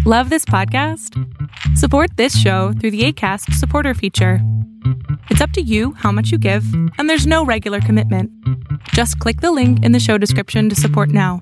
Love this podcast? Support this show through the Acast supporter feature. It's up to you how much you give, and there's no regular commitment. Just click the link in the show description to support now.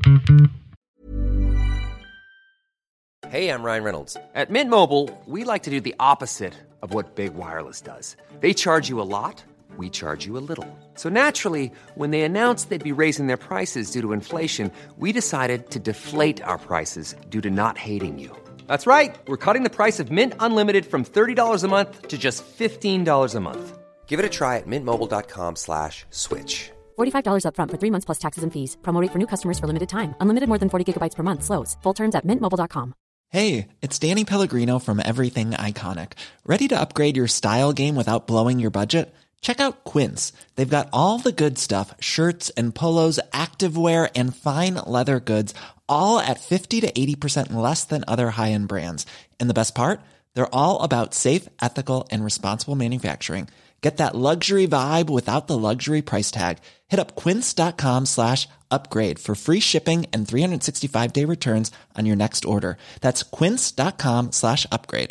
Hey, I'm Ryan Reynolds. At Mint Mobile, we like to do the opposite of what Big Wireless does. They charge you a lot, we charge you a little. So naturally, when they announced they'd be raising their prices due to inflation, we decided to deflate our prices due to not hating you. That's right. We're cutting the price of Mint Unlimited from $30 a month to just $15 a month. Give it a try at mintmobile.com/switch. $45 up front for 3 months plus taxes and fees. Promo rate for new customers for limited time. Unlimited more than 40 gigabytes per month. Slows full terms at mintmobile.com. Hey, it's Danny Pellegrino from Everything Iconic. Ready to upgrade your style game without blowing your budget? Check out Quince. They've got all the good stuff, shirts and polos, activewear, and fine leather goods, all at 50 to 80% less than other high-end brands. And the best part? They're all about safe, ethical, and responsible manufacturing. Get that luxury vibe without the luxury price tag. Hit up quince.com/upgrade for free shipping and 365-day returns on your next order. That's quince.com/upgrade.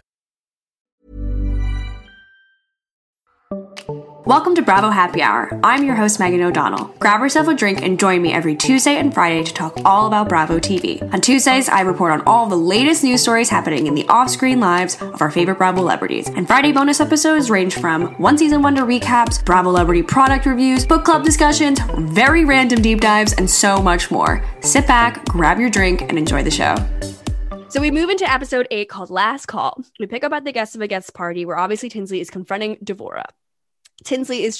Welcome to Bravo Happy Hour. I'm your host, Megan O'Donnell. Grab yourself a drink and join me every Tuesday and Friday to talk all about Bravo TV. On Tuesdays, I report on all the latest news stories happening in the off-screen lives of our favorite Bravo celebrities. And Friday bonus episodes range from one season wonder recaps, Bravo celebrity product reviews, book club discussions, very random deep dives, and so much more. Sit back, grab your drink, and enjoy the show. So we move into episode 8 called Last Call. We pick up at the guest of a guest party where obviously Tinsley is confronting Devora. Tinsley is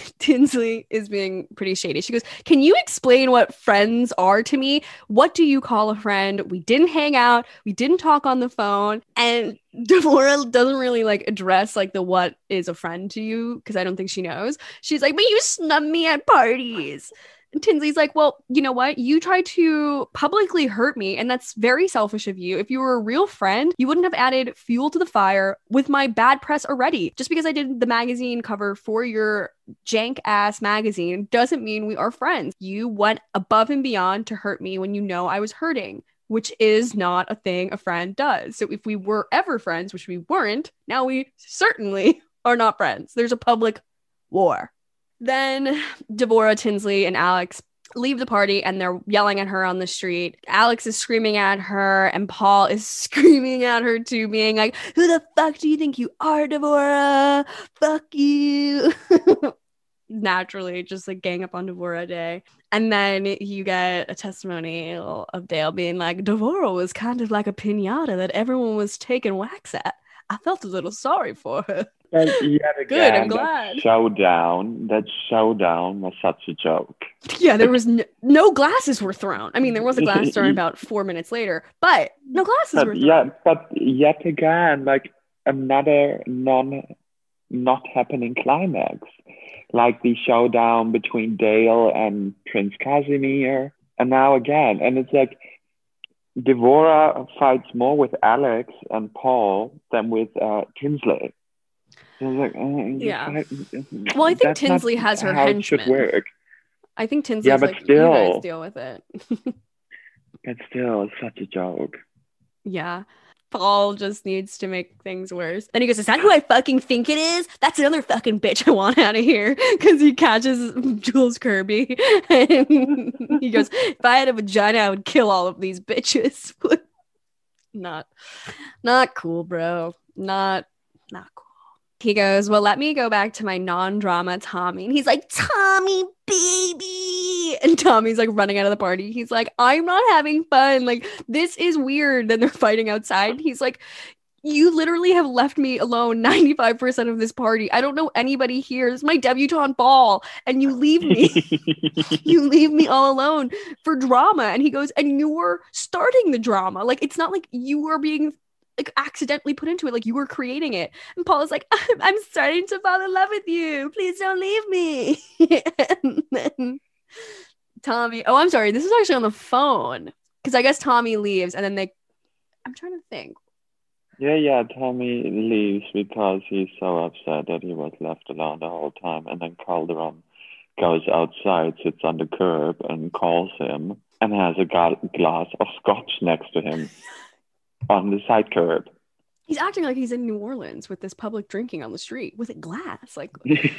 being pretty shady. She goes, "Can you explain what friends are to me? What do you call a friend? We didn't hang out. We didn't talk on the phone." And Devora doesn't really address the what is a friend to you, because I don't think she knows. She's like, "But you snub me at parties." And Tinsley's like, "Well, you know what? You tried to publicly hurt me, and that's very selfish of you. If you were a real friend, you wouldn't have added fuel to the fire with my bad press already. Just because I did the magazine cover for your jank-ass magazine doesn't mean we are friends. You went above and beyond to hurt me when you know I was hurting, which is not a thing a friend does. So if we were ever friends, which we weren't, now we certainly are not friends. There's a public war." Then Devora, Tinsley, and Alex leave the party and they're yelling at her on the street. Alex is screaming at her and Paul is screaming at her too, being like, "Who the fuck do you think you are, Devora? Fuck you." Naturally, just gang up on Devora Day. And then you get a testimonial of Dale being like, "Devora was kind of like a piñata that everyone was taking wax at. I felt a little sorry for her." And yet again, Good, I'm glad. That showdown was such a joke. Yeah, there was no glasses were thrown. I mean, there was a glass thrown about 4 minutes later, but no glasses were thrown. Yeah, but yet again, another not happening climax. The showdown between Dale and Prince Casimir. And now again, and it's Devora fights more with Alex and Paul than with Tinsley. Yeah. Well, I think Tinsley has her henchmen. Should work. I think Tinsley's but you still, guys deal with it. But still, it's such a joke. Yeah. Paul just needs to make things worse. Then he goes, "Is that who I fucking think it is? That's another fucking bitch I want out of here." Because he catches Jules Kirby. And he goes, "If I had a vagina, I would kill all of these bitches." Not cool, bro. Not cool. He goes, "Well, let me go back to my non-drama Tommy." And he's like, "Tommy, baby." And Tommy's running out of the party. He's like, "I'm not having fun. This is weird." Then they're fighting outside. He's like, "You literally have left me alone 95% of this party. I don't know anybody here. This is my debutante ball. And you leave me. You leave me all alone for drama." And he goes, "And you're starting the drama. It's not like you are being accidentally put into it. You were creating it." And Paul is like, "I'm starting to fall in love with you. Please don't leave me." And then Tommy, I'm sorry, this is actually on the phone, because I guess Tommy leaves and then I'm trying to think. Yeah, Tommy leaves because he's so upset that he was left alone the whole time. And then Calderon goes outside, sits on the curb and calls him and has a glass of scotch next to him. on the side curb. He's acting like he's in New Orleans with this public drinking on the street with a glass. Like,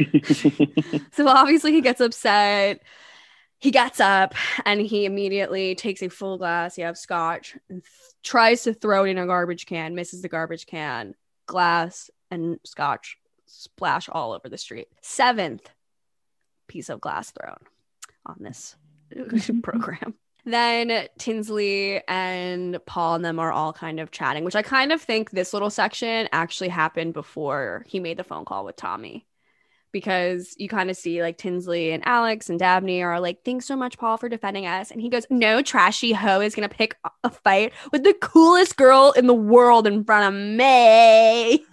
so obviously he gets upset. He gets up and he immediately takes a full glass of scotch and tries to throw it in a garbage can, misses the garbage can, glass and scotch splash all over the street. 7th piece of glass thrown on this program. Then Tinsley and Paul and them are all kind of chatting, which I kind of think this little section actually happened before he made the phone call with Tommy. Because you kind of see like Tinsley and Alex and Dabney are like, thanks so much, Paul, for defending us. And he goes, no trashy hoe is going to pick a fight with the coolest girl in the world in front of me.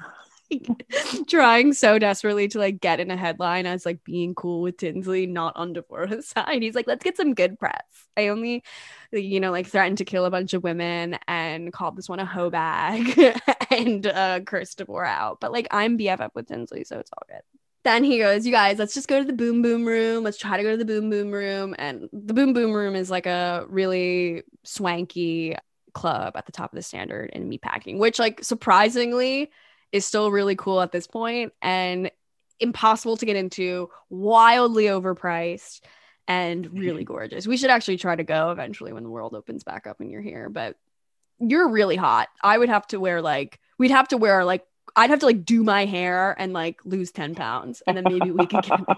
Trying so desperately to like get in a headline as like being cool with Tinsley, not on Devorah's side. He's like, let's get some good press. I only, like threatened to kill a bunch of women and called this one a hoe bag and cursed Devorah out. But like, I'm BFF with Tinsley, so it's all good. Then he goes, you guys, let's just go to the boom boom room. Let's try to go to the boom boom room. And the boom boom room is like a really swanky club at the top of the Standard in Meatpacking, which like surprisingly is still really cool at this point and impossible to get into, wildly overpriced and really gorgeous. We should actually try to go eventually when the world opens back up and you're here, but you're really hot. I would have to wear I'd have to like do my hair and like lose 10 pounds and then maybe we could get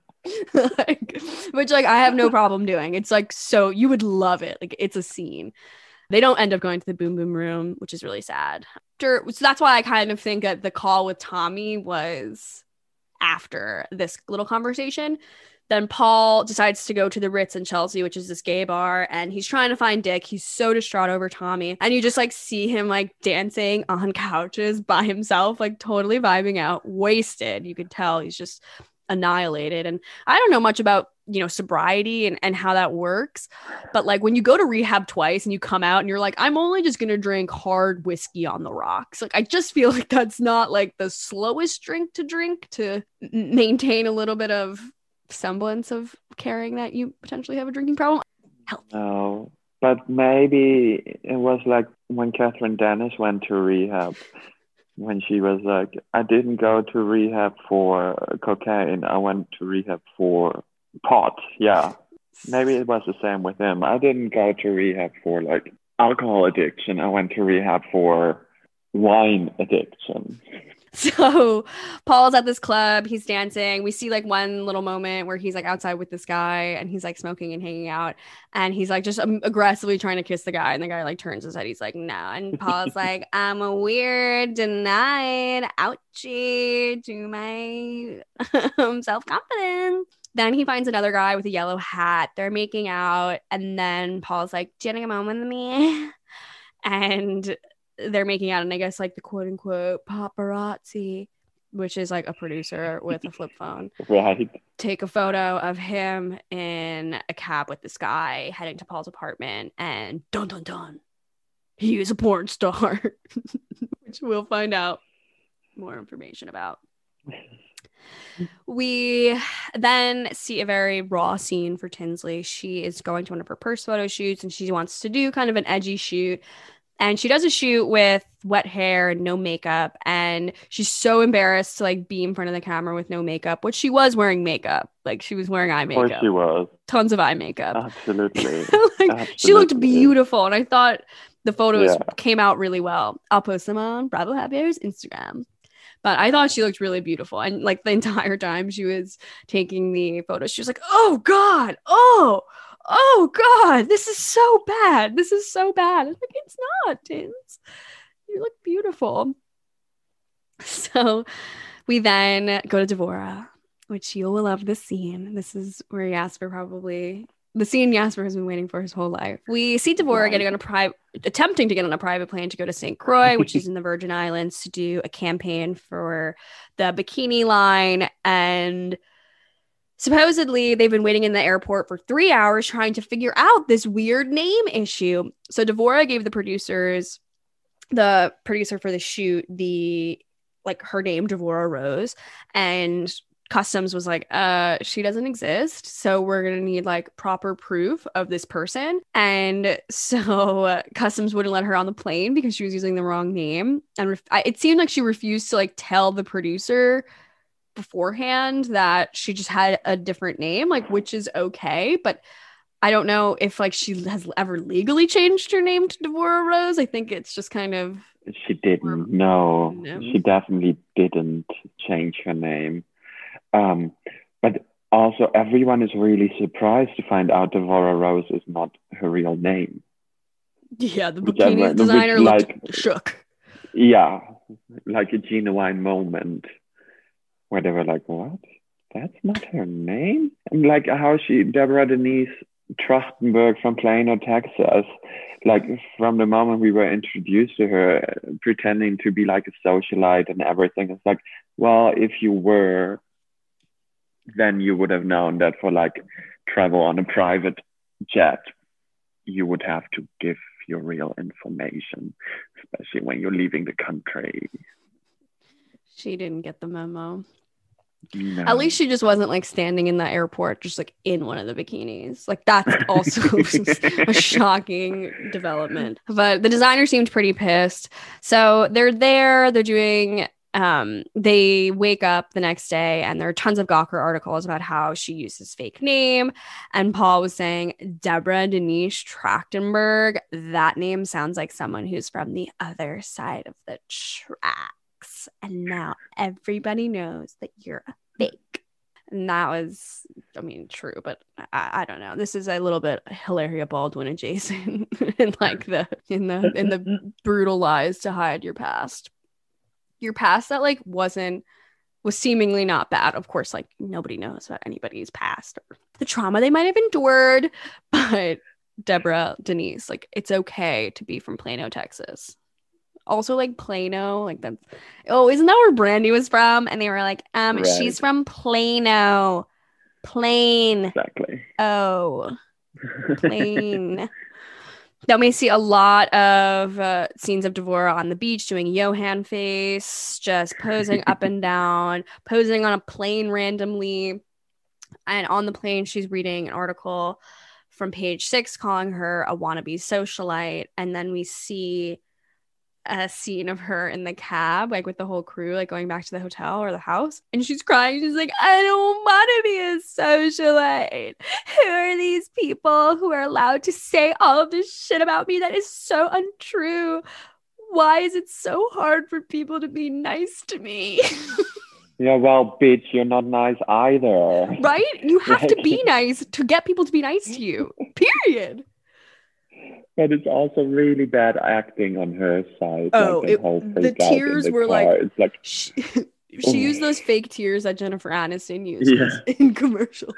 in. Which like I have no problem doing. It's like, so you would love it. Like it's a scene. They don't end up going to the boom boom room, which is really sad. So that's why I kind of think that the call with Tommy was after this little conversation. Then Paul decides to go to the Ritz in Chelsea, which is this gay bar, and he's trying to find Dick. He's so distraught over Tommy. And you just like see him like dancing on couches by himself, like totally vibing out, wasted. You could tell he's just annihilated. And I don't know much about, sobriety and how that works. But like when you go to rehab twice and you come out and you're like, I'm only just going to drink hard whiskey on the rocks. Like, I just feel like that's not like the slowest drink to maintain a little bit of semblance of caring that you potentially have a drinking problem. No, but maybe it was like when Catherine Dennis went to rehab, when she was like, I didn't go to rehab for cocaine, I went to rehab for pot. Yeah, maybe it was the same with him. I didn't go to rehab for like alcohol addiction, I went to rehab for wine addiction. So Paul's at this club, he's dancing. We see like one little moment where he's like outside with this guy and he's like smoking and hanging out. And he's like just aggressively trying to kiss the guy. And the guy like turns his head. He's like, no. And Paul's like, I'm a weird, denied, ouchie to my self-confidence. Then he finds another guy with a yellow hat. They're making out. And then Paul's like, do you want to get a moment with me? And they're making out, and I guess like the quote unquote paparazzi, which is like a producer with a flip phone, right, take a photo of him in a cab with this guy heading to Paul's apartment, and dun dun dun, he is a porn star, which we'll find out more information about. We then see a very raw scene for Tinsley. She is going to one of her purse photo shoots, and she wants to do kind of an edgy shoot. And she does a shoot with wet hair and no makeup. And she's so embarrassed to like be in front of the camera with no makeup, which she was wearing makeup. Like she was wearing eye makeup. Of course she was. Tons of eye makeup. Absolutely. Absolutely. She looked beautiful. And I thought the photos came out really well. I'll post them on Bravo Happy Hour's Instagram. But I thought she looked really beautiful. And like the entire time she was taking the photos, she was like, oh God, oh God, this is so bad. This is so bad. It's like, it's not, Tins. You look beautiful. So we then go to Devorah, which you will love this scene. This is where Jasper probably, the scene Jasper has been waiting for his whole life. We see Devorah attempting to get on a private plane to go to St. Croix, which is in the Virgin Islands, to do a campaign for the bikini line. And supposedly, they've been waiting in the airport for 3 hours trying to figure out this weird name issue. So Devorah gave the producer for the shoot, her name, Devorah Rose. And Customs was like, she doesn't exist, so we're gonna need like proper proof of this person. And so Customs wouldn't let her on the plane because she was using the wrong name. And it seemed like she refused to like tell the producer beforehand that she just had a different name, like, which is okay. But I don't know if like she has ever legally changed her name to Devorah Rose. I think it's just kind of. She didn't. No, she definitely didn't change her name. But also, everyone is really surprised to find out Devorah Rose is not her real name. Yeah, the bikini designer looked like, shook. Yeah, like a genuine moment where they were like, "What? That's not her name?" And like how Deborah Denise Trachtenberg from Plano, Texas, like from the moment we were introduced to her, pretending to be like a socialite and everything. It's like, well, if you were, then you would have known that for like travel on a private jet, you would have to give your real information, especially when you're leaving the country. She didn't get the memo. No. At least she just wasn't like standing in the airport, just like in one of the bikinis. Like that's also a shocking development. But the designer seemed pretty pissed. So they're doing they wake up the next day and there are tons of Gawker articles about how she used his fake name. And Paul was saying, Deborah Denise Trachtenberg, that name sounds like someone who's from the other side of the tracks. And now everybody knows that you're a fake. And that was, I mean, true, but I don't know. This is a little bit Hilaria Baldwin adjacent in like in the brutal lies to hide your past. Your past that like was seemingly not bad. Of course, like nobody knows about anybody's past or the trauma they might have endured, but Deborah Denise, like it's okay to be from Plano, Texas. Also like Plano, like that's, oh, isn't that where Brandy was from? And they were like, right. She's from Plano. Plain. Exactly. Oh, plain. Then we see a lot of scenes of Devorah on the beach doing Johan face, just posing up and down, posing on a plane randomly. And on the plane, she's reading an article from Page 6 calling her a wannabe socialite. And then we see a scene of her in the cab, like with the whole crew, like going back to the hotel or the house. And she's crying. She's like, I don't want to be a socialite. Who are these people who are allowed to say all of this shit about me that is so untrue? Why is it so hard for people to be nice to me? Yeah, well, bitch, you're not nice either. Right? You have to be nice to get people to be nice to you. Period. But it's also really bad acting on her side. Oh, like the tears were car. It's like she used those fake tears that Jennifer Aniston uses in commercials.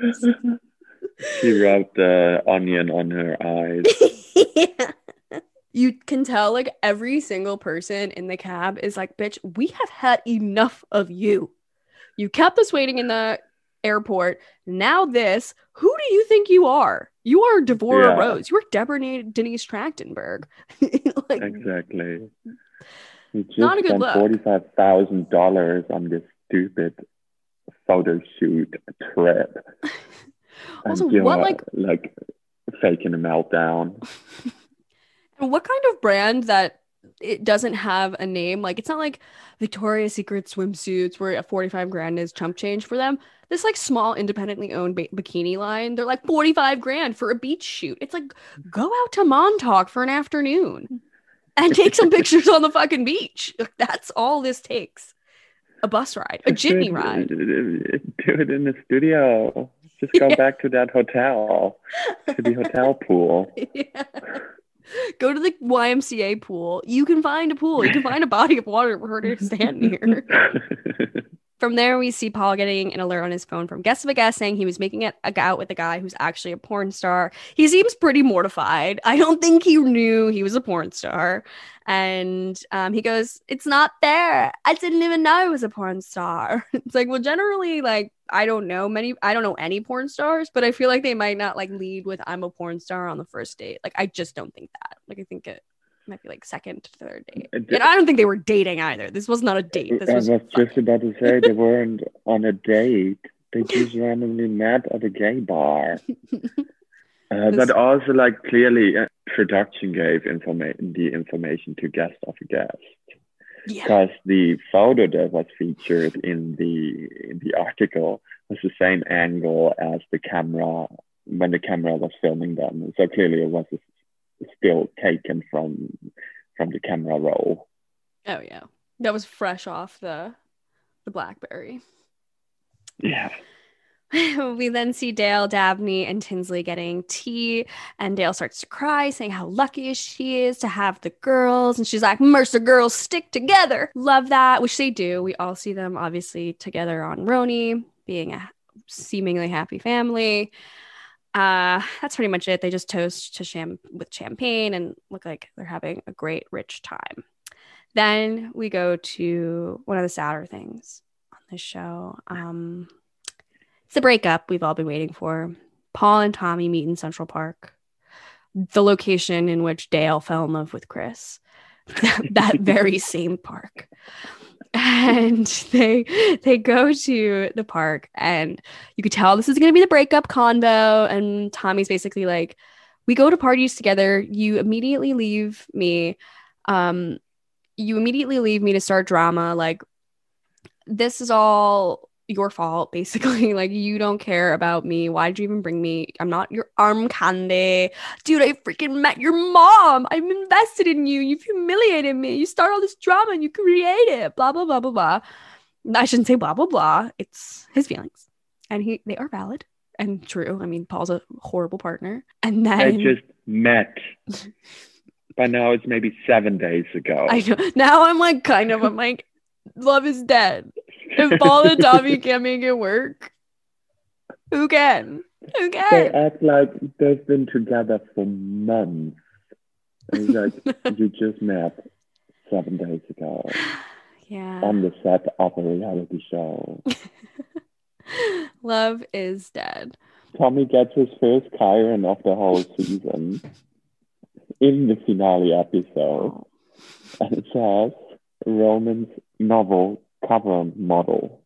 She rubbed the onion on her eyes. Yeah. You can tell like every single person in the cab is like, bitch, we have had enough of you. You kept us waiting in the airport. Now this, who do you think you are? You are Devorah Rose. You are Deborah Denise Trachtenberg. Like, exactly. You just not a good spent look. $45,000 on this stupid photo shoot trip. Also, what like faking a meltdown? And what kind of brand that it doesn't have a name? Like it's not like Victoria's Secret swimsuits where $45,000 is chump change for them. This like small independently owned bikini line, they're like $45,000 for a beach shoot. It's like, go out to Montauk for an afternoon and take some pictures on the fucking beach. That's all this takes. A bus ride, a jitney ride. Do it in the studio. Just go back to that hotel, to the hotel pool. Yeah. Go to the YMCA pool. You can find a pool. You can find a body of water for her to stand near. From there, we see Paul getting an alert on his phone from Guest of a Guest saying he was making it out with a guy who's actually a porn star. He seems pretty mortified. I don't think he knew he was a porn star. And he goes, it's not there. I didn't even know I was a porn star. It's like, well, generally, like, I don't know any porn stars, but I feel like they might not like lead with I'm a porn star on the first date. Like, I just don't think that. Like, I think it. might be like second, third date. And I don't think they were dating either. This was not a date. This was just about to say they weren't on a date. They just randomly met at a gay bar. But also, like, clearly, production gave the information to guest of a guest. Because the photo that was featured in the article was the same angle as the camera when the camera was filming them. So clearly it was still taken from the camera roll. Oh yeah. That was fresh off the BlackBerry. Yeah. We then see Dale, Dabney, and Tinsley getting tea, and Dale starts to cry, saying how lucky she is to have the girls. And she's like, Mercer girls stick together. Love that, which they do. We all see them obviously together on Roni, being a seemingly happy family. That's pretty much it. They just toast with champagne and look like they're having a great, rich time. Then we go to one of the sadder things on this show. It's the breakup we've all been waiting for. Paul and Tommy meet in Central Park, the location in which Dale fell in love with Chris. That very same park. And they go to the park, and you could tell this is going to be the breakup convo. And Tommy's basically like, we go to parties together. You immediately leave me. You immediately leave me to start drama. Like, this is all your fault, basically. Like, you don't care about me. Why did you even bring me? I'm not your arm candy. Dude, I freaking met your mom. I'm invested in you. You've humiliated me. You start all this drama and you create it. Blah, blah, blah, blah, blah. I shouldn't say blah, blah, blah. It's his feelings. And they are valid and true. I mean, Paul's a horrible partner. And then they just met. By now it's maybe 7 days ago. I know. Now I'm like, love is dead. If Paul and Tommy can't make it work, who can? Who can? They act like they've been together for months. And it's like, you just met 7 days ago. Yeah. On the set of a reality show. Love is dead. Tommy gets his first Chiron of the whole season in the finale episode. And it says, Roman's novel cover model.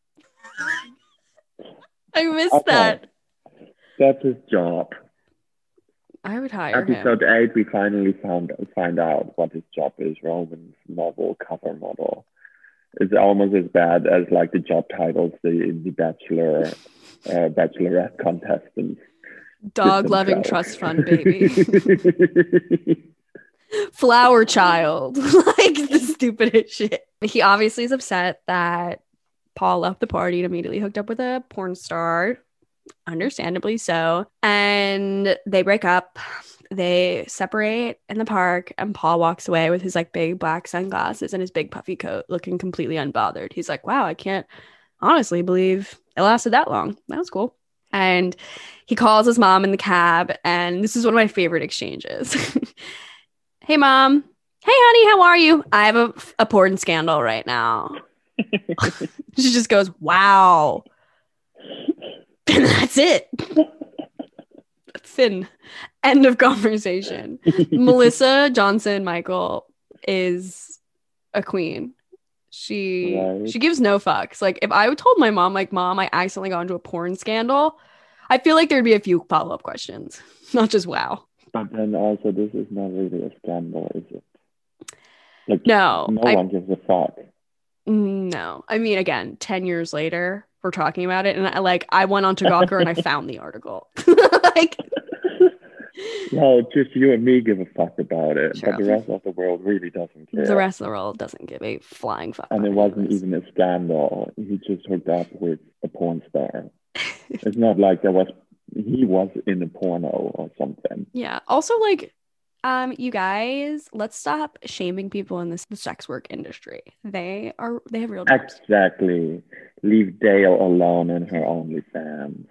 I missed that. That's his job. I would hire him. Episode 8, we finally find out what his job is. Roman's novel cover model. It's almost as bad as like the job titles the Bachelor, Bachelorette contestants. Dog loving trust fund baby. Flower child. Like the stupidest shit. He obviously is upset that Paul left the party and immediately hooked up with a porn star. Understandably so. And they break up. They separate in the park, and Paul walks away with his like big black sunglasses and his big puffy coat, looking completely unbothered. He's like, wow, I can't honestly believe it lasted that long. That was cool. And he calls his mom in the cab, and this is one of my favorite exchanges. Hey, Mom. Hey, honey, how are you? I have a porn scandal right now. She just goes, wow. And that's it. Thin. End of conversation. Melissa Johnson Michael is a queen. She gives no fucks. Like, if I told my mom, like, Mom, I accidentally got into a porn scandal, I feel like there'd be a few follow-up questions. Not just wow. But then also, this is not really a scandal, is it? Like, no one gives a fuck. No. I mean, again, 10 years later, we're talking about it, and I went on to Gawker and I found the article. Like, no, just you and me give a fuck about it, sure. But the rest of the world really doesn't care. The rest of the world doesn't give a flying fuck. And it wasn't even a scandal. He just hooked up with a porn star. It's not like he was in a porno or something. Yeah. Also, like, you guys, let's stop shaming people in the sex work industry. They have real jobs. Exactly. Leave Dale alone and her OnlyFans.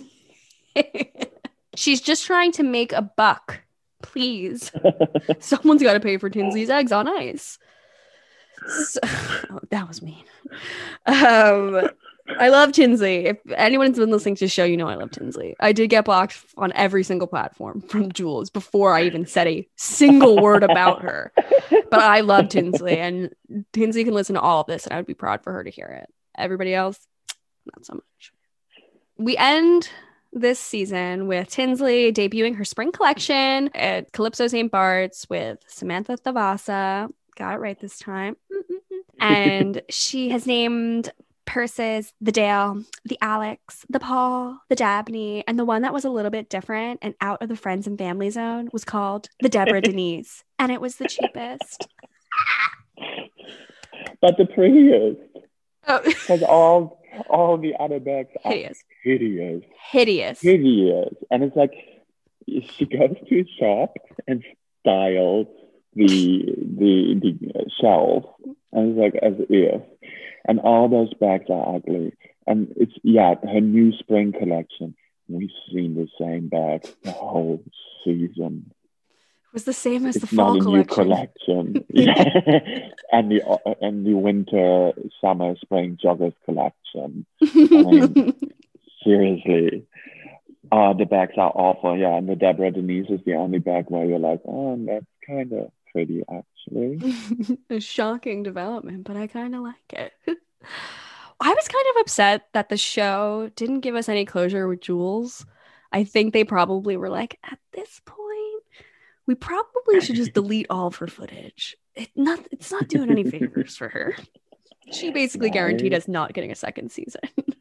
She's just trying to make a buck. Please. Someone's got to pay for Tinsley's eggs on ice. So, that was mean. I love Tinsley. If anyone's been listening to the show, you know I love Tinsley. I did get blocked on every single platform from Jules before I even said a single word about her. But I love Tinsley, and Tinsley can listen to all of this, and I would be proud for her to hear it. Everybody else, not so much. We end this season with Tinsley debuting her spring collection at Calypso St. Bart's with Samantha Thavasa. Got it right this time. And she has named purses the Dale, the Alex, the Paul, the Dabney, and the one that was a little bit different and out of the friends and family zone was called the Deborah Denise, and it was the cheapest. But the prettiest. Oh. Because all the other bags are Hideous. And it's like she goes to a shop and styles the shelf, and it's like as if, and all those bags are ugly. And it's her new spring collection. We've seen the same bag the whole season. It was the same as the fall collection. It's not a new collection. and the winter, summer, spring joggers collection. I mean, seriously. The bags are awful. Yeah, and the Deborah Denise is the only bag where you're like, oh, that's kind of pretty, actually. A shocking development, but I kind of like it. I was kind of upset that the show didn't give us any closure with Jules. I think they probably were like, at this point, we probably should just delete all of her footage. It's not doing any favors for her. She basically guaranteed us not getting a second season.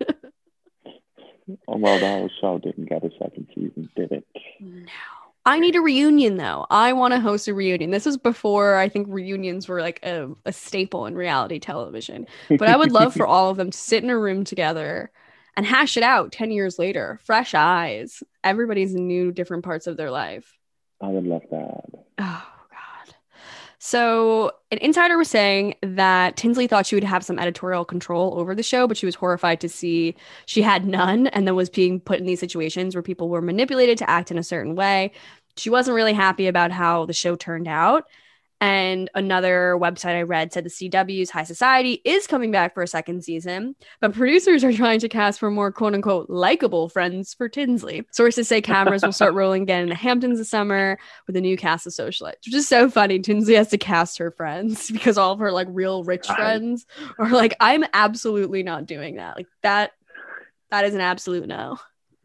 Well, the whole show didn't get a second season, did it? No. I need a reunion, though. I want to host a reunion. This was before I think reunions were like a staple in reality television. But I would love for all of them to sit in a room together and hash it out 10 years later. Fresh eyes. Everybody's in new, different parts of their life. I would love that. Oh, God. So an insider was saying that Tinsley thought she would have some editorial control over the show, but she was horrified to see she had none and then was being put in these situations where people were manipulated to act in a certain way. She wasn't really happy about how the show turned out. And another website I read said the CW's High Society is coming back for a second season, but producers are trying to cast for more quote unquote likable friends for Tinsley. Sources say cameras will start rolling again in the Hamptons this summer with a new cast of socialites, which is so funny. Tinsley has to cast her friends because all of her like real rich friends are like, I'm absolutely not doing that. Like that is an absolute no.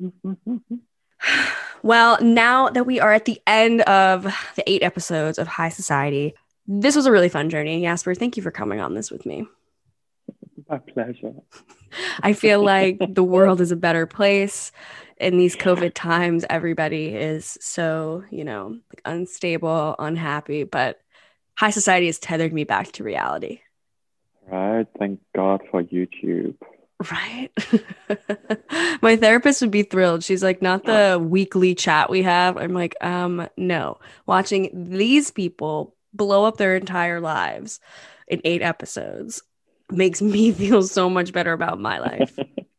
Well, now that we are at the end of the 8 episodes of High Society, this was a really fun journey. Jasper, thank you for coming on this with me. My pleasure. I feel like the world is a better place in these COVID times. Everybody is so, like unstable, unhappy, but High Society has tethered me back to reality. Right. Thank God for YouTube. Right. My therapist would be thrilled. She's like, not the weekly chat we have. I'm like, no. Watching these people blow up their entire lives in 8 episodes makes me feel so much better about my life.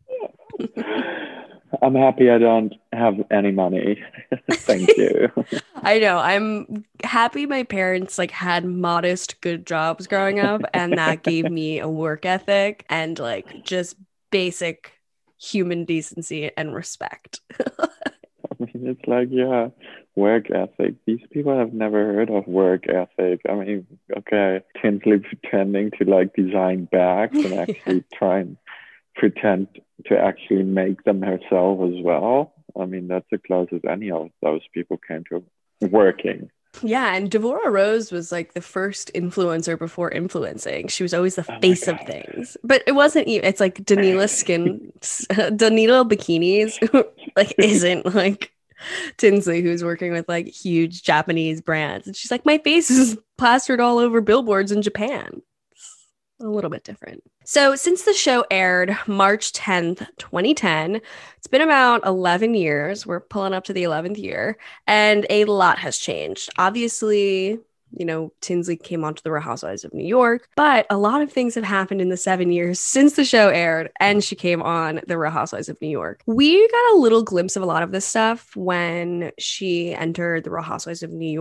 I'm happy I don't have any money. Thank you. I know. I'm happy my parents had modest, good jobs growing up, and that gave me a work ethic and just basic human decency and respect. I mean, it's work ethic. These people have never heard of work ethic. I mean, okay, Tinsley pretending to design bags and actually try and pretend to actually make them herself as well. I mean, that's the closest any of those people came to working. Yeah, and Devorah Rose was the first influencer before influencing. She was always the face of things. But it wasn't even, it's Danila Danila bikinis, isn't Tinsley, who's working with huge Japanese brands. And she's like, my face is plastered all over billboards in Japan. It's a little bit different. So since the show aired March 10th, 2010, it's been about 11 years. We're pulling up to the 11th year, and a lot has changed. Obviously, Tinsley came onto the Real Housewives of New York, but a lot of things have happened in the 7 years since the show aired and she came on the Real Housewives of New York. We got a little glimpse of a lot of this stuff when she entered the Real Housewives of New York.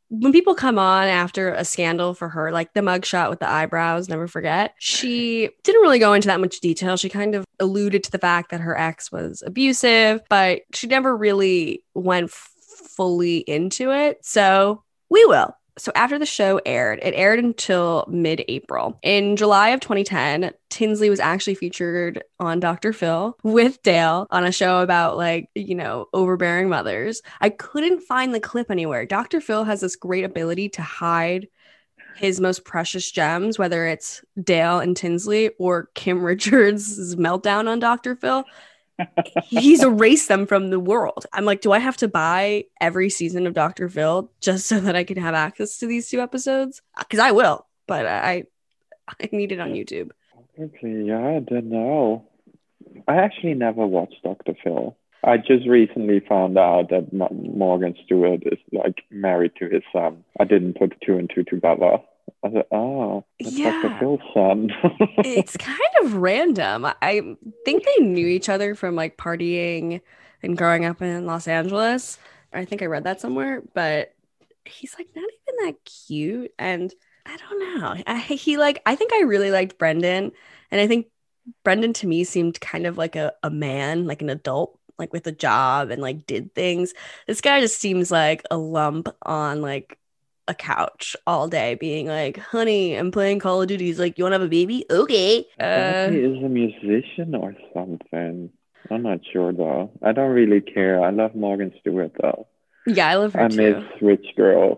when people come on after a scandal for her, like the mugshot with the eyebrows, never forget, she didn't really go into that much detail. She kind of alluded to the fact that her ex was abusive, but she never really went fully into it. So we will. So after the show aired, it aired until mid-April. In July of 2010, Tinsley was actually featured on Dr. Phil with Dale on a show about overbearing mothers. I couldn't find the clip anywhere. Dr. Phil has this great ability to hide his most precious gems, whether it's Dale and Tinsley or Kim Richards' meltdown on Dr. Phil. He's erased them from the world. I'm like, do I have to buy every season of Dr. Phil just so that I can have access to these 2 episodes? Because I will, but I need it on YouTube. Okay, yeah, I don't know. I actually never watched Dr. Phil. I just recently found out that Morgan Stewart is like married to his son. I didn't put 2 and 2 together. I said, oh, that's Dr. Phil's son. It's kind of random. I think they knew each other from like partying and growing up in Los Angeles. I think I read that somewhere, but he's like not even that cute. And I don't know. I think I really liked Brendan. And I think Brendan to me seemed kind of like a man, like an adult, like with a job and like did things. This guy just seems like a lump on like a couch all day being like, honey, I'm playing Call of Duty. He's like, you want to have a baby? Okay. He is a musician or something. I'm not sure though. I don't really care. I love Morgan Stewart though. Yeah, I love her too. I miss rich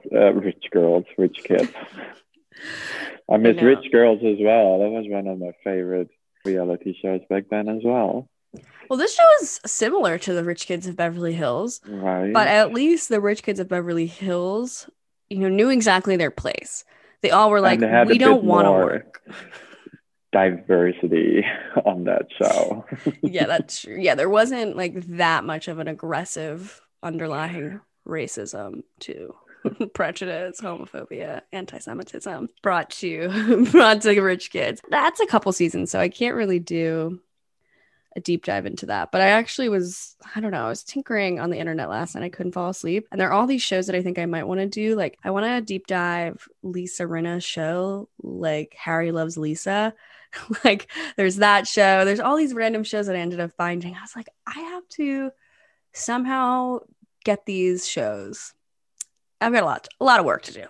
kids. I miss Rich Girls as well. That was one of my favorite reality shows back then as well. Well, this show is similar to the Rich Kids of Beverly Hills. Right. But at least the Rich Kids of Beverly Hills, knew exactly their place. They all were like, we don't want to work. Diversity on that show. Yeah, that's true. Yeah, there wasn't like that much of an aggressive underlying racism to prejudice, homophobia, anti-Semitism brought to Rich Kids. That's a couple seasons, so I can't really do a deep dive into that. But I actually was tinkering on the internet last night. I couldn't fall asleep. And there are all these shows that I think I might want to do. Like I want to deep dive Lisa Rinna's show, like Harry Loves Lisa. Like there's that show. There's all these random shows that I ended up finding. I was like, I have to somehow get these shows. I've got a lot of work to do.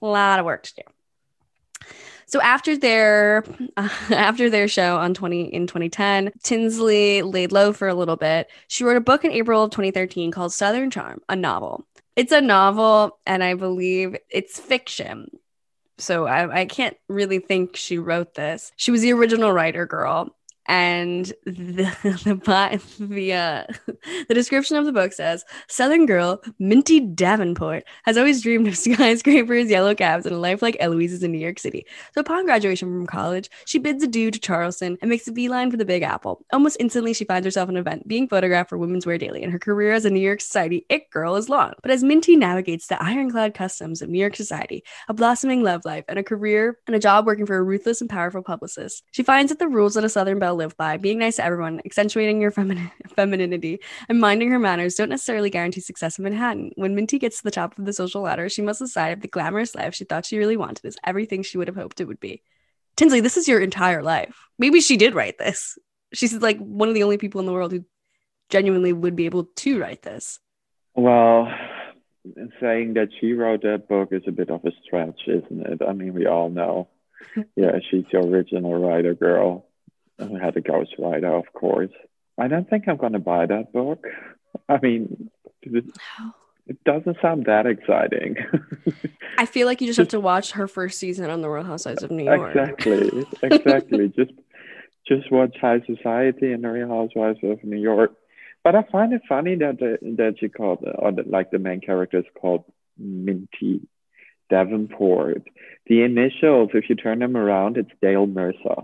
So after their show in 2010, Tinsley laid low for a little bit. She wrote a book in April of 2013 called Southern Charm, a novel. It's a novel, and I believe it's fiction. So I can't really think she wrote this. She was the original writer girl. And the description of the book says, Southern girl Minty Davenport has always dreamed of skyscrapers, yellow cabs, and a life like Eloise's in New York City. So upon graduation from college, she bids adieu to Charleston and makes a beeline for the Big Apple. Almost instantly, she finds herself in an event being photographed for Women's Wear Daily, and her career as a New York society it girl is long. But as Minty navigates the ironclad customs of New York society, a blossoming love life, and a career and a job working for a ruthless and powerful publicist, she finds that the rules that a Southern belle live by, being nice to everyone, accentuating your femininity, and minding her manners, don't necessarily guarantee success in Manhattan. When Minty gets to the top of the social ladder, she must decide if the glamorous life she thought she really wanted is everything she would have hoped it would be. Tinsley, this is your entire life. Maybe she did write this. She's like one of the only people in the world who genuinely would be able to write this. Well, saying that she wrote that book is a bit of a stretch, isn't it? I mean, we all know. Yeah, she's the original writer girl. I had a ghostwriter, of course. I don't think I'm going to buy that book. I mean, it doesn't sound that exciting. I feel like you just have to watch her first season on The Real Housewives of New York. Exactly. just watch High Society and The Real Housewives of New York. But I find it funny that she called, the main character is called Minty Davenport. The initials, if you turn them around, it's Dale Mercer.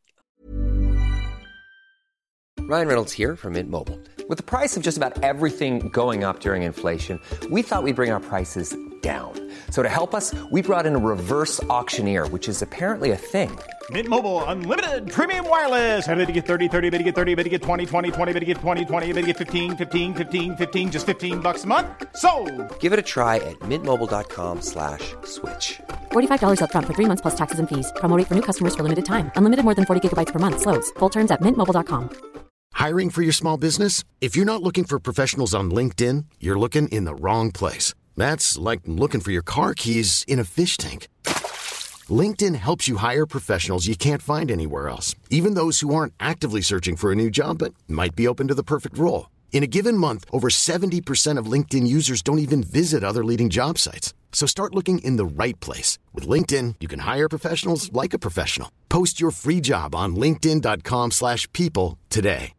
Ryan Reynolds here from Mint Mobile. With the price of just about everything going up during inflation, we thought we'd bring our prices down. So to help us, we brought in a reverse auctioneer, which is apparently a thing. Mint Mobile Unlimited Premium Wireless. How to get 30, 30, bit to get 30, bit to get 20, 20, 20, bit to get 20, 20, bit to get 15, 15, 15, 15, just $15 a month? Sold! Give it a try at mintmobile.com/switch. $45 up front for 3 months plus taxes and fees. Promo rate for new customers for limited time. Unlimited more than 40 gigabytes per month. Slows full terms at mintmobile.com. Hiring for your small business? If you're not looking for professionals on LinkedIn, you're looking in the wrong place. That's like looking for your car keys in a fish tank. LinkedIn helps you hire professionals you can't find anywhere else, even those who aren't actively searching for a new job but might be open to the perfect role. In a given month, over 70% of LinkedIn users don't even visit other leading job sites. So start looking in the right place. With LinkedIn, you can hire professionals like a professional. Post your free job on linkedin.com/people today.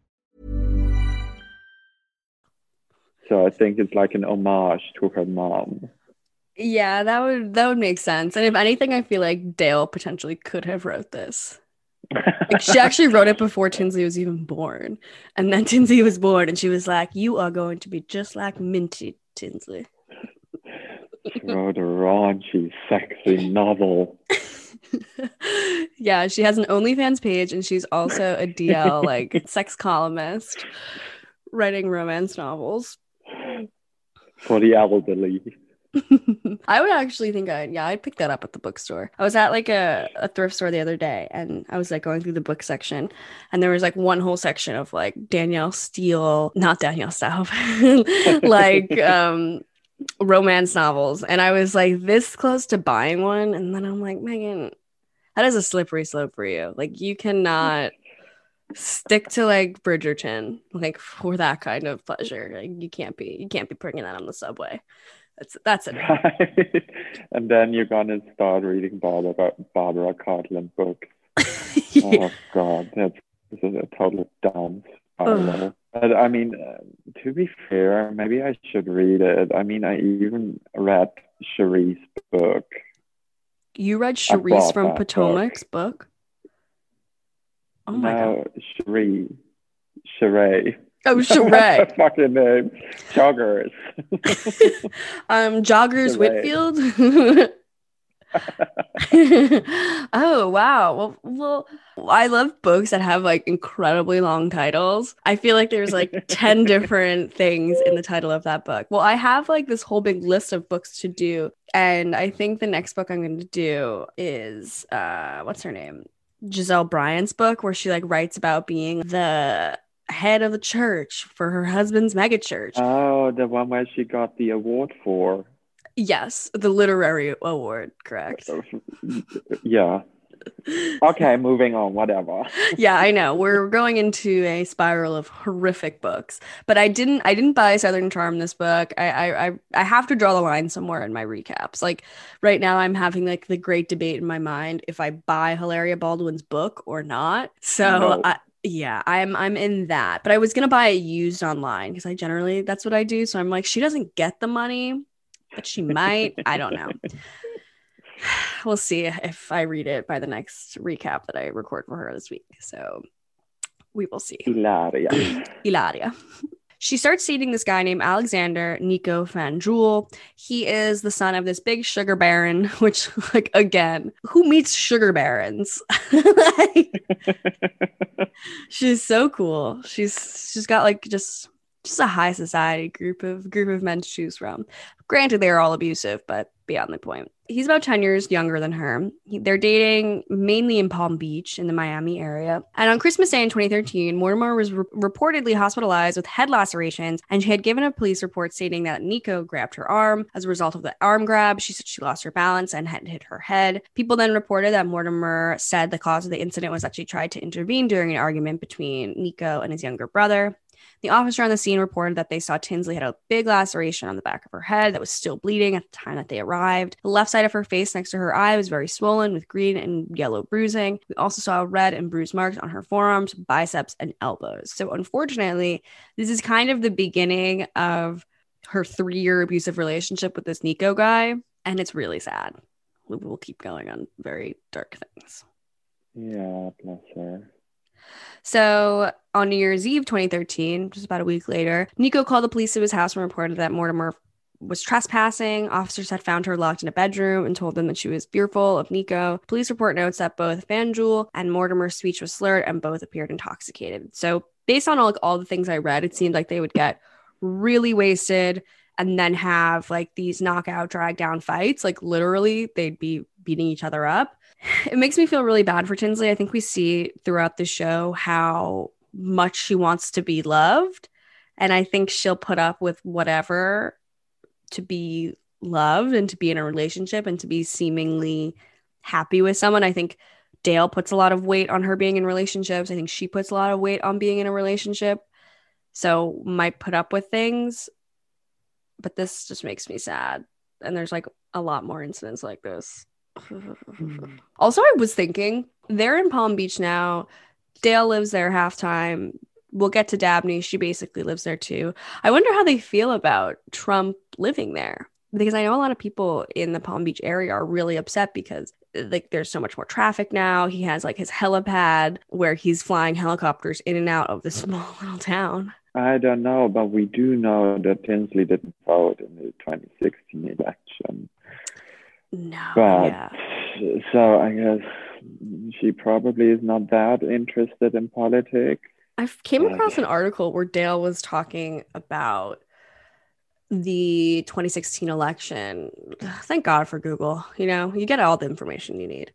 So I think it's like an homage to her mom. Yeah, that would make sense. And if anything, I feel like Dale potentially could have wrote this. Like, she actually wrote it before Tinsley was even born. And then Tinsley was born and she was like, you are going to be just like Minty, Tinsley. She wrote a raunchy, sexy novel. Yeah, she has an OnlyFans page and she's also a DL, like, sex columnist, writing romance novels. For the elderly. I would actually think I'd pick that up at the bookstore. I was at like a thrift store the other day and I was like going through the book section and there was like one whole section of like Danielle Steele, not Danielle Staub, like romance novels. And I was like this close to buying one. And then I'm like, Megan, that is a slippery slope for you. Like you cannot stick to like Bridgerton, like for that kind of pleasure. Like you can't be bringing that on the subway. That's it. And then you're gonna start reading Barbara Cartland books. Yeah. Oh God, this is a total dumb spiral. But I mean, to be fair, maybe I should read it. I mean, I even read Cherie's book. You read Cherise from Potomac's book? Oh my God. Cherie. Oh, Sheree. Fucking name. Joggers. Joggers Whitfield. Oh wow. Well, I love books that have like incredibly long titles. I feel like there's like 10 different things in the title of that book. Well, I have like this whole big list of books to do, and I think the next book I'm going to do is what's her name? Giselle Bryant's book, where she like writes about being the head of the church for her husband's megachurch. Oh, the one where she got the award for. Yes, the literary award, correct. Yeah. Okay, moving on, whatever. Yeah, I know. We're going into a spiral of horrific books. But I didn't buy Southern Charm this book. I have to draw the line somewhere in my recaps. Like right now I'm having like the great debate in my mind if I buy Hilaria Baldwin's book or not. So no. I'm in that. But I was gonna buy it used online because that's what I do. So I'm like, she doesn't get the money, but she might. I don't know. We'll see if I read it by the next recap that I record for her this week. So we will see. Hilaria. She starts dating this guy named Alexander Nico Fanjul. He is the son of this big sugar baron, which, like, again, who meets sugar barons? She's so cool. She's got like just a high society group of men to choose from. Granted, they're all abusive, but beyond the point. He's about 10 years younger than her. They're dating mainly in Palm Beach in the Miami area. And on Christmas Day in 2013, Mortimer was reportedly hospitalized with head lacerations, and she had given a police report stating that Nico grabbed her arm. As a result of the arm grab, she said she lost her balance and had hit her head. People then reported that Mortimer said the cause of the incident was that she tried to intervene during an argument between Nico and his younger brother. The officer on the scene reported that they saw Tinsley had a big laceration on the back of her head that was still bleeding at the time that they arrived. The left side of her face next to her eye was very swollen with green and yellow bruising. We also saw red and bruise marks on her forearms, biceps, and elbows. So unfortunately, this is kind of the beginning of her 3-year abusive relationship with this Nico guy, and it's really sad. We will keep going on very dark things. Yeah, bless her. So on New Year's Eve 2013, just about a week later, Nico called the police to his house and reported that Mortimer was trespassing. Officers had found her locked in a bedroom and told them that she was fearful of Nico. Police report notes that both Fanjul and Mortimer's speech was slurred and both appeared intoxicated. So based on all the things I read, it seemed like they would get really wasted and then have like these knockout drag down fights. Like literally they'd be beating each other up. It makes me feel really bad for Tinsley. I think we see throughout the show how much she wants to be loved. And I think she'll put up with whatever to be loved and to be in a relationship and to be seemingly happy with someone. I think Dale puts a lot of weight on her being in relationships. I think she puts a lot of weight on being in a relationship. So might put up with things. But this just makes me sad. And there's like a lot more incidents like this. Also, I was thinking, they're in Palm Beach now. Dale lives there half time. We'll get to Dabney. She basically lives there too. I wonder how they feel about Trump living there. Because I know a lot of people in the Palm Beach area are really upset because like there's so much more traffic now. He has like his helipad where he's flying helicopters in and out of this small little town. I don't know, but we do know that Tinsley didn't vote in the 2016 election. No, but yeah. So I guess she probably is not that interested in politics. I came across an article where Dale was talking about the 2016 election. Thank God for Google. You know, you get all the information you need.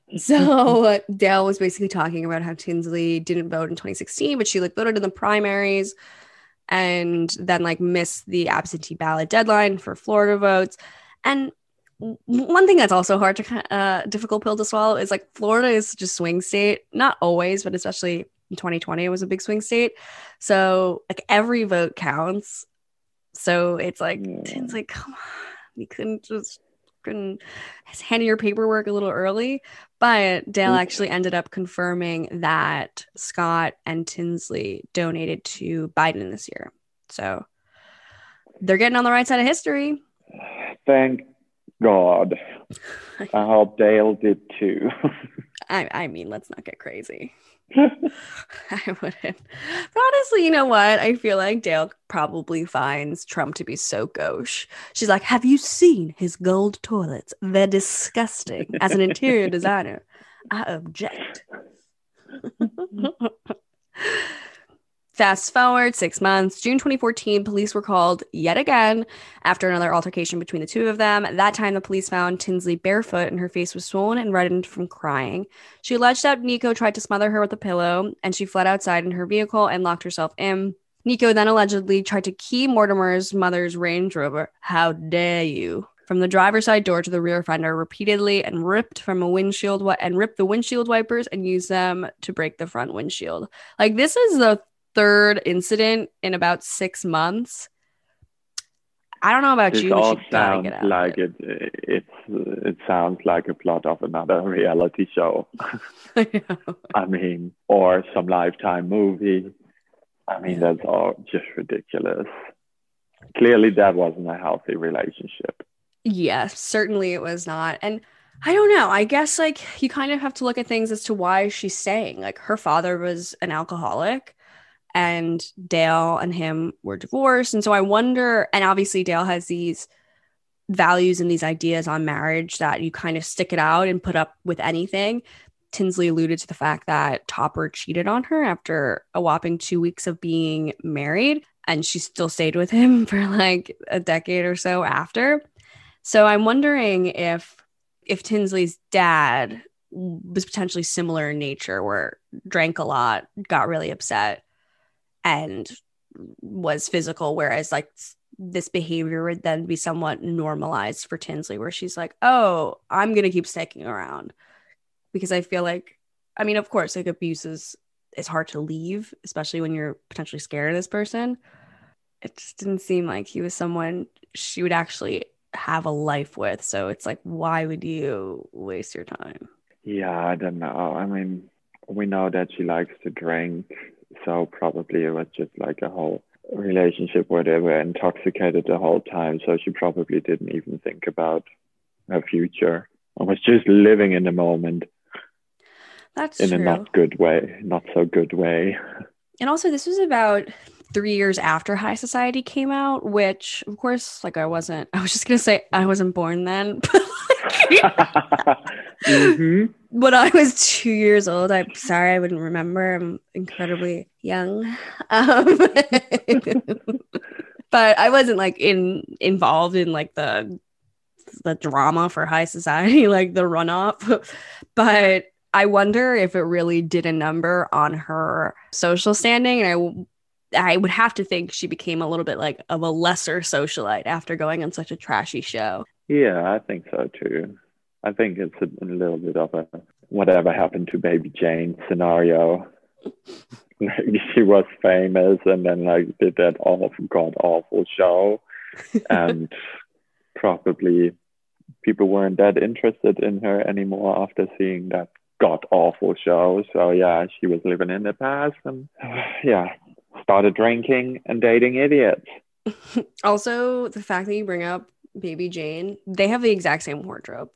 So Dale was basically talking about how Tinsley didn't vote in 2016, but she like voted in the primaries and then like missed the absentee ballot deadline for Florida votes. And one thing that's also hard to difficult pill to swallow is like Florida is such a swing state. Not always, but especially in 2020, it was a big swing state. So like every vote counts. So it's like Tinsley, come on, you couldn't hand your paperwork a little early. But Dale actually ended up confirming that Scott and Tinsley donated to Biden this year. So they're getting on the right side of history. Thank God. I hope Dale did too. I mean, let's not get crazy. I wouldn't. But honestly, you know what? I feel like Dale probably finds Trump to be so gauche. She's like, have you seen his gold toilets? They're disgusting. As an interior designer, I object. Fast forward 6 months, June 2014, police were called yet again after another altercation between the two of them. At that time, the police found Tinsley barefoot and her face was swollen and reddened from crying. She alleged that Nico tried to smother her with a pillow and she fled outside in her vehicle and locked herself in. Nico then allegedly tried to key Mortimer's mother's Range Rover, how dare you, from the driver's side door to the rear fender repeatedly and ripped the windshield wipers and used them to break the front windshield. Like this is the third incident in about 6 months. I don't know about you. All sounds like it sounds like a plot of another reality show. I mean, or some Lifetime movie. I mean, that's all just ridiculous. Clearly, that wasn't a healthy relationship. Yes, certainly it was not. And I don't know. I guess like you kind of have to look at things as to why she's staying. Like her father was an alcoholic. And Dale and him were divorced. And so I wonder, and obviously Dale has these values and these ideas on marriage that you kind of stick it out and put up with anything. Tinsley alluded to the fact that Topper cheated on her after a whopping 2 weeks of being married. And she still stayed with him for like a decade or so after. So I'm wondering if Tinsley's dad was potentially similar in nature, where drank a lot, got really upset, and was physical, whereas like this behavior would then be somewhat normalized for Tinsley, where she's like, oh, I'm going to keep sticking around. Because I feel like, I mean, of course, like abuse is hard to leave, especially when you're potentially scared of this person. It just didn't seem like he was someone she would actually have a life with. So it's like, why would you waste your time? Yeah, I don't know. I mean, we know that she likes to drink. So probably it was just like a whole relationship where they were intoxicated the whole time. So she probably didn't even think about her future. I was just living in the moment. That's in true. a not so good way. And also, this was about 3 years after High Society came out, which of course, like I was just gonna say I wasn't born then, but when I was 2 years old, I'm sorry, I wouldn't remember. I'm incredibly young. But I wasn't like involved in like the drama for High Society, like the runoff. But I wonder if it really did a number on her social standing. And I would have to think she became a little bit like of a lesser socialite after going on such a trashy show. Yeah, I think so too. I think it's a little bit of a whatever happened to Baby Jane scenario. Like, she was famous and then like did that god-awful show. And probably people weren't that interested in her anymore after seeing that god-awful show. So yeah, she was living in the past and started drinking and dating idiots. Also, the fact that you bring up Baby Jane, they have the exact same wardrobe.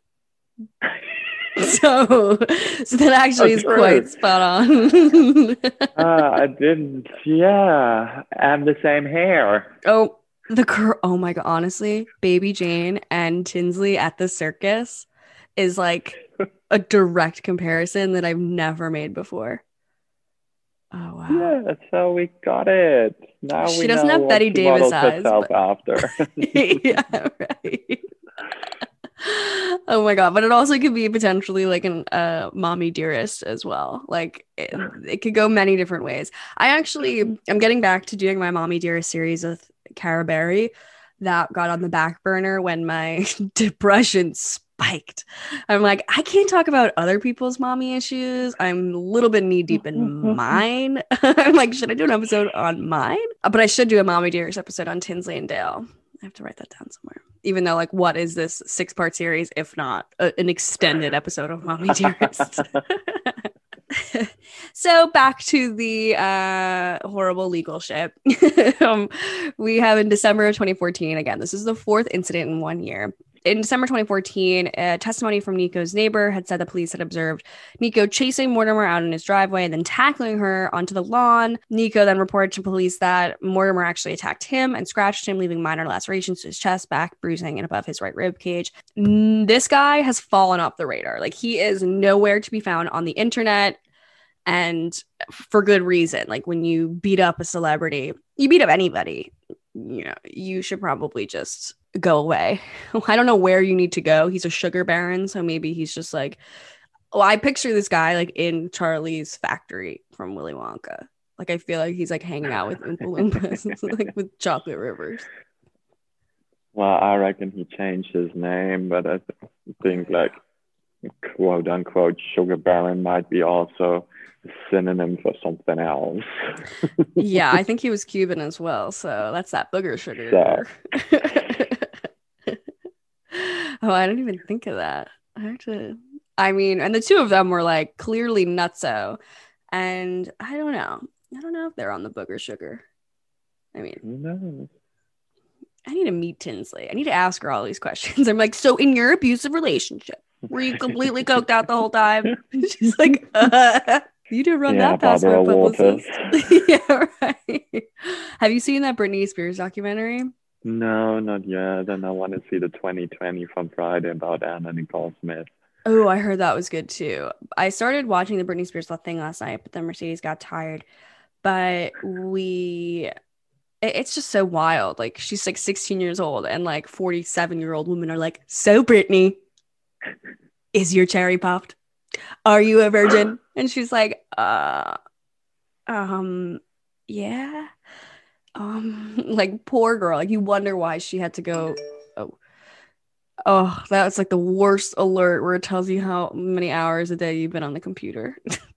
So that actually is quite spot on. I didn't. Yeah, and the same hair. Oh, oh my god! Honestly, Baby Jane and Tinsley at the circus is like a direct comparison that I've never made before. Oh wow! Yeah, so we got it. Now she doesn't have Betty Davis eyes. After. Yeah, right. Oh my god, but it also could be potentially like an mommy dearest as well. Like it could go many different ways. I'm getting back to doing my mommy dearest series with Cara Berry. That got on the back burner when my depression spiked. I'm like, I can't talk about other people's mommy issues. I'm a little bit knee deep in mine. I'm like, should I do an episode on mine? But I should do a mommy dearest episode on Tinsley and Dale. I have to write that down somewhere. Even though, like, what is this 6-part series if not an extended episode of Mommy Dearest? So back to the horrible legal shit. We have in December of 2014, again, this is the 4th incident in 1 year. In December 2014, a testimony from Nico's neighbor had said the police had observed Nico chasing Mortimer out in his driveway and then tackling her onto the lawn. Nico then reported to police that Mortimer actually attacked him and scratched him, leaving minor lacerations to his chest, back, bruising, and above his right rib cage. This guy has fallen off the radar. Like, he is nowhere to be found on the internet, and for good reason. Like, when you beat up a celebrity, you beat up anybody, you know, you should probably just go away. I don't know where you need to go. He's a sugar baron, so maybe he's just like, well, I picture this guy like in Charlie's factory from Willy Wonka. Like, I feel like he's like hanging out with Oompa Loompas, like with chocolate rivers. Well, I reckon he changed his name, but I think like quote unquote sugar baron might be also a synonym for something else. Yeah, I think he was Cuban as well, so that's that booger sugar. So. Oh, I didn't even think of that. I mean, and the two of them were like clearly nutso, and I don't know if they're on the booger sugar. I mean, no. I need to meet Tinsley. I need to ask her all these questions. I'm like, so in your abusive relationship, were you completely coked out the whole time? She's like, you didn't run that past my publicist. Yeah, right. Have you seen that Britney Spears documentary? No, not yet. And I want to see the 2020 from Friday about Anna Nicole Smith. Oh, I heard that was good too. I started watching the Britney Spears thing last night, but then Mercedes got tired. But it's just so wild. Like, she's like 16 years old and like 47-year-old women are like, so Britney, is your cherry popped? Are you a virgin? And she's like, yeah. Like, poor girl. Like, you wonder why she had to go. Oh, that's like the worst alert where it tells you how many hours a day you've been on the computer.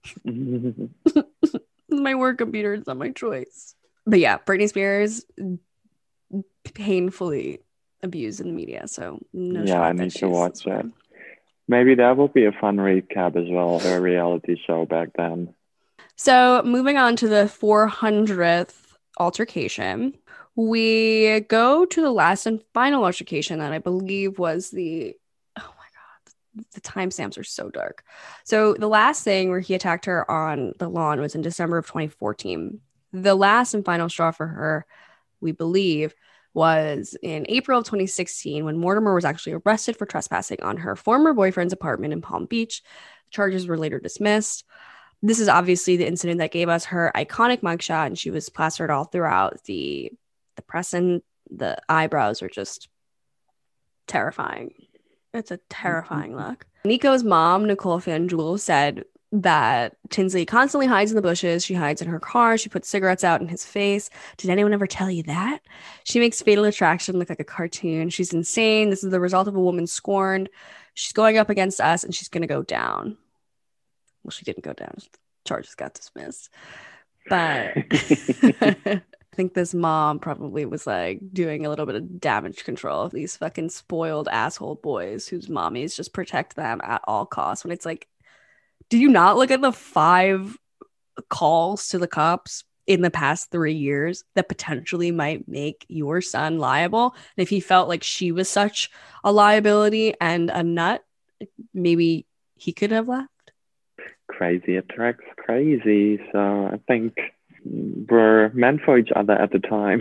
My work computer is not my choice. But yeah, Britney Spears painfully abused in the media. So no. Yeah, I need to watch that. Maybe that will be a fun recap as well. Her reality show back then. So moving on to the 400th altercation, we go to the last and final altercation that I believe was the timestamps are so dark. So the last thing where he attacked her on the lawn was in December of 2014. The last and final straw for her, we believe, was in April of 2016 when Mortimer was actually arrested for trespassing on her former boyfriend's apartment in Palm Beach. The charges were later dismissed. This is obviously the incident that gave us her iconic mugshot, and she was plastered all throughout the press, and the eyebrows are just terrifying. It's a terrifying look. Nico's mom, Nicole Fanjul, said that Tinsley constantly hides in the bushes. She hides in her car. She puts cigarettes out in his face. Did anyone ever tell you that? She makes Fatal Attraction look like a cartoon. She's insane. This is the result of a woman scorned. She's going up against us, and she's going to go down. Well, she didn't go down. Charges got dismissed. But I think this mom probably was like doing a little bit of damage control of these fucking spoiled asshole boys whose mommies just protect them at all costs. When it's like, do you not look at the 5 calls to the cops in the past 3 years that potentially might make your son liable? And if he felt like she was such a liability and a nut, maybe he could have left. Crazy attracts crazy. So I think we're meant for each other at the time.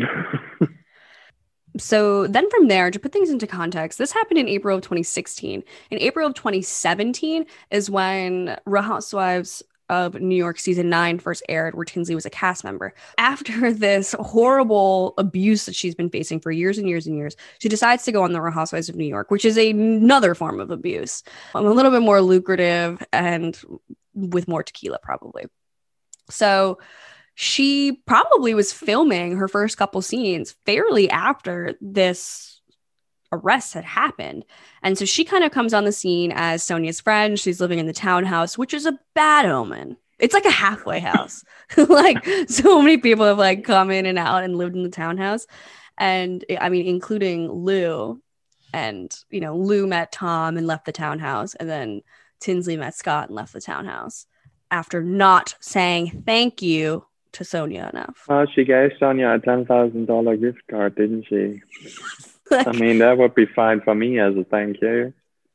So then from there, to put things into context, this happened in April of 2016. In April of 2017 is when Real Housewives of New York season 9 first aired, where Tinsley was a cast member. After this horrible abuse that she's been facing for years and years and years, she decides to go on the Real Housewives of New York, which is another form of abuse, a little bit more lucrative and with more tequila probably. So she probably was filming her first couple scenes fairly after this arrest had happened. And so she kind of comes on the scene as Sonia's friend. She's living in the townhouse, which is a bad omen. It's like a halfway house. Like so many people have like come in and out and lived in the townhouse. And I mean, including Lou. And, you know, Lou met Tom and left the townhouse. And then Tinsley met Scott and left the townhouse after not saying thank you to Sonia enough. Well, she gave Sonia a $10,000 gift card, didn't she? Like, I mean, that would be fine for me as a thank you.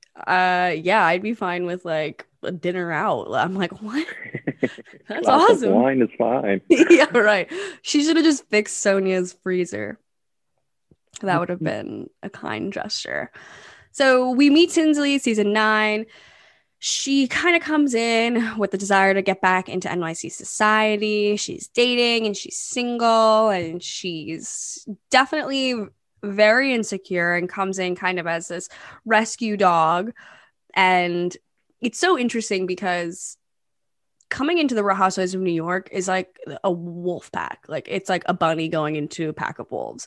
Yeah, I'd be fine with like a dinner out. I'm like, what? That's Glass awesome. of wine is fine. Yeah, right. She should have just fixed Sonia's freezer. That would have been a kind gesture. So we meet Tinsley season 9. She kind of comes in with the desire to get back into NYC society. She's dating and she's single and she's definitely very insecure and comes in kind of as this rescue dog. And it's so interesting because coming into the Real Housewives of New York is like a wolf pack. Like it's like a bunny going into a pack of wolves.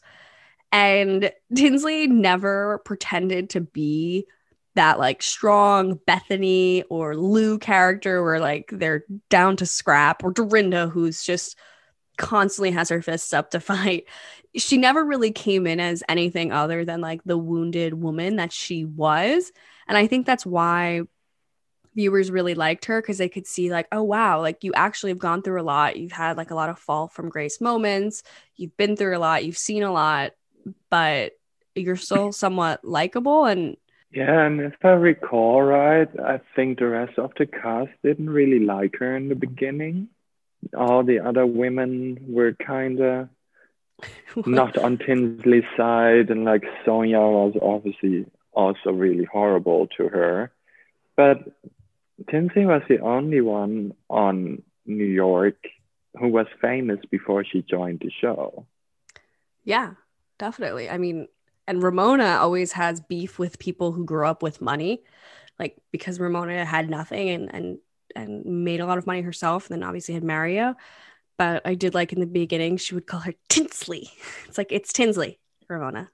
And Tinsley never pretended to be that like strong Bethany or Lou character where like they're down to scrap, or Dorinda, who's just constantly has her fists up to fight. She never really came in as anything other than like the wounded woman that she was. And I think that's why viewers really liked her, because they could see like, oh wow, like you actually have gone through a lot. You've had like a lot of fall from grace moments. You've been through a lot. You've seen a lot, but you're still somewhat likable. And yeah, and if I recall right, I think the rest of the cast didn't really like her in the beginning. All the other women were kind of not on Tinsley's side, and like Sonia was obviously also really horrible to her. But Tinsley was the only one on New York who was famous before she joined the show. Yeah, definitely. I mean, and Ramona always has beef with people who grew up with money, like because Ramona had nothing and made a lot of money herself, and then obviously had Mario. But I did like in the beginning, she would call her Tinsley. It's like, it's Tinsley, Ramona.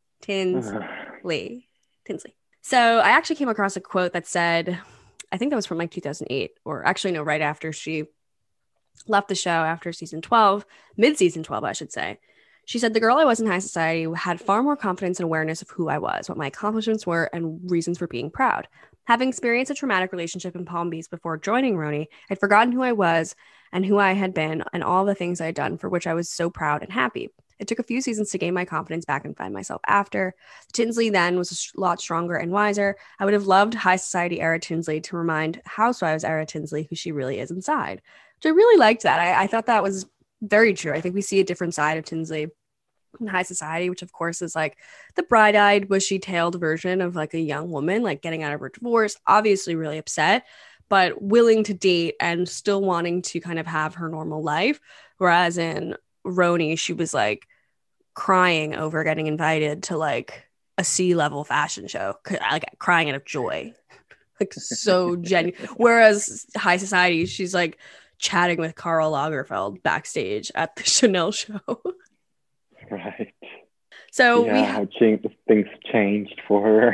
Tinsley. So I actually came across a quote that said, I think that was from like 2008, or actually no, right after she left the show after season 12, mid-season 12, I should say. She said, the girl I was in high society had far more confidence and awareness of who I was, what my accomplishments were, and reasons for being proud. Having experienced a traumatic relationship in Palm Beach before joining Roni, I'd forgotten who I was and who I had been and all the things I had done for which I was so proud and happy. It took a few seasons to gain my confidence back and find myself after. Tinsley then was a lot stronger and wiser. I would have loved high society era Tinsley to remind Housewives era Tinsley who she really is inside. Which I really liked that. I thought that was very true. I think we see a different side of Tinsley in high society, which of course is like the bright-eyed, bushy-tailed version of like a young woman, like getting out of her divorce, obviously really upset, but willing to date and still wanting to kind of have her normal life. Whereas in Roni, she was like crying over getting invited to like a C-level fashion show, like crying out of joy, like so genuine. Whereas high society, she's like chatting with Karl Lagerfeld backstage at the Chanel show. Right. So how things changed for her.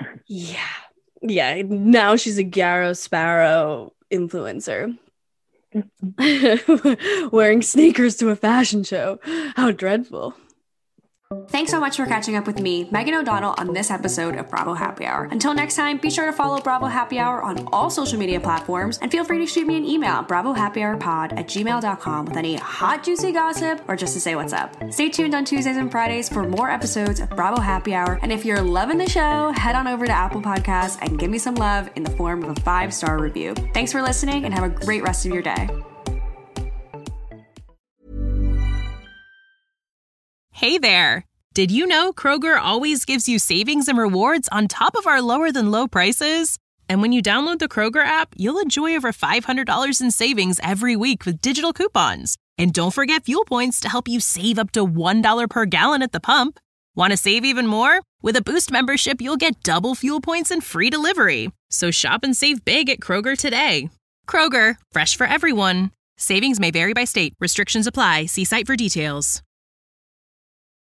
Yeah. Now she's a Garrow Sparrow influencer. Wearing sneakers to a fashion show. How dreadful. Thanks so much for catching up with me, Megan O'Donnell, on this episode of Bravo Happy Hour. Until next time, be sure to follow Bravo Happy Hour on all social media platforms, and feel free to shoot me an email, bravohappyhourpod@gmail.com, with any hot, juicy gossip or just to say what's up. Stay tuned on Tuesdays and Fridays for more episodes of Bravo Happy Hour, and if you're loving the show, head on over to Apple Podcasts and give me some love in the form of a 5-star review. Thanks for listening, and have a great rest of your day. Hey there! Did you know Kroger always gives you savings and rewards on top of our lower-than-low prices? And when you download the Kroger app, you'll enjoy over $500 in savings every week with digital coupons. And don't forget fuel points to help you save up to $1 per gallon at the pump. Want to save even more? With a Boost membership, you'll get double fuel points and free delivery. So shop and save big at Kroger today. Kroger, fresh for everyone. Savings may vary by state. Restrictions apply. See site for details.